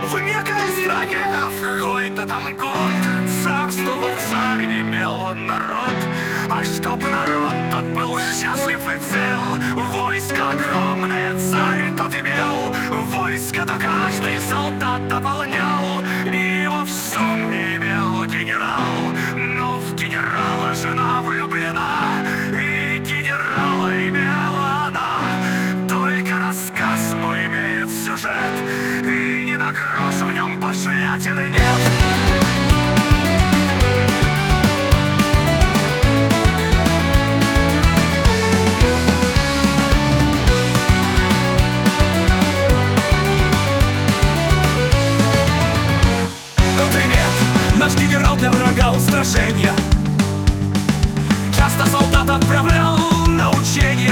В некой стране, в какой-то там год царствовал царь, имел народ. А чтоб народ тот был счастлив и цел, войско огромное царь тот имел. Войско-то каждый солдат дополнял, и его в сумме имел генерал. Но в генерала жена влюблена, и генерала имела она. Только рассказ мой имеет сюжет, и ни на грош в нем пошлятины нет. Наш генерал для врага устрашения часто солдат отправлял на учения,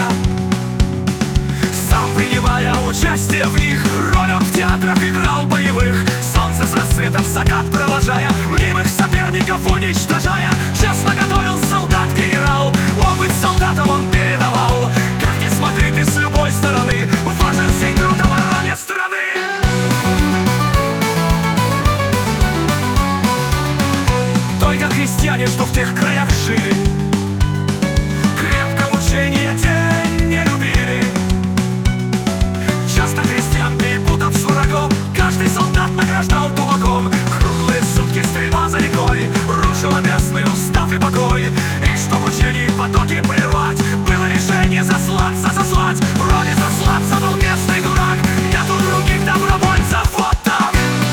сам принимая участие в них. Роль он в театрах играл боевых, солнце с рассветом в закат провожая, мнимых соперников уничтожая. Честно готовил солдат генерал, опыт солдатам он передавал. Как ни смотри ты с любой стороны, важен сей труд обороне страны. Только крестьяне, что в тех краях жили, крепко мучения день не любили. Часто крестьян перепутав с врагом, каждый солдат награждал тулаком. Круглые сутки стрельба за рекой рушила местный устав и покой. И чтоб учений потоки прервать, было решение заслаться. Вроде заслаться был местный дурак, нету других добровольцев, вот так.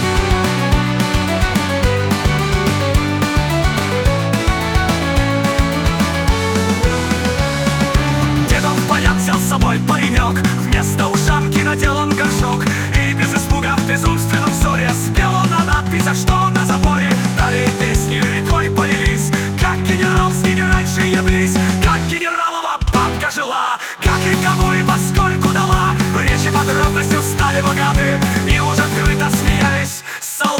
Взял с собой паренек, вместо ушанки надел он горшок. И без испуга в безумственном ссоре спел он на надписях, что на заборе. Далее песни рекой полились, как генерал с ними раньше еблись. Как генералова бабка жила, как и кому и поскольку дала. Речи подробностью стали богаты, и уже открыто смеялись